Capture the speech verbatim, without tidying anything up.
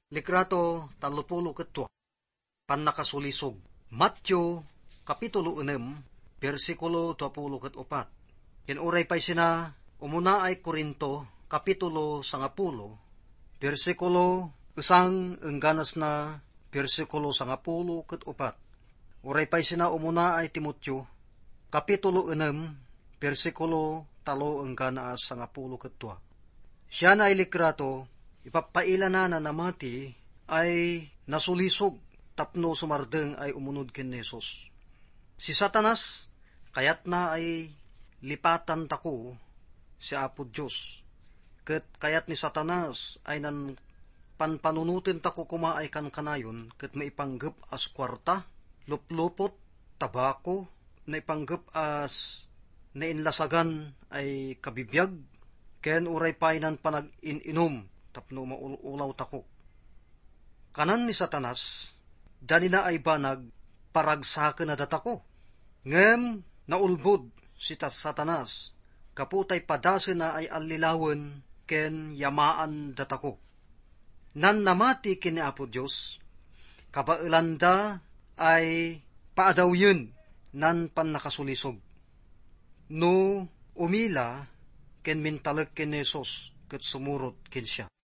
Likrato talupulo ketwa, Pannakasulisog. Matthew, Kapitulo enam, versikulo dua ket opat. Kinuray pa'y sina, umuna ay Korinto, Kapitulo sangapulo, versikulo isang engganas na, versikulo sangapulo ket opat. Uray pa'y sina umuna ay Timotyo, Kapitulo enam, versikulo talo engganas sangapulo ket dua. Siya na ay likrato, ipapaila na na namati ay nasulisog tapno sumardeng ay umunod ken Jesus. Si Satanas kayat na ay lipatan tako si Apo Diyos. Ket kayat ni Satanas ay nan panpanunutin tako kumaay kan kanayon ket maipanggep as kwarta, luplupot, tabako, naipanggep as nainlasagan ay kabibiyag, ken uray pay nan panag-ininom tapno maululaw tako. Kanan ni Satanas, dani na ay banag paragsaken na datako. Ngem naulbod si Satanas, kaputay padase na ay allilawen ken yamaan datako. Nan namati kini Apo Diyos, kabaelanda ay paadawyen nan pannakasulisog. No umila ken mintalek ken Jesus ket sumurot ken siya.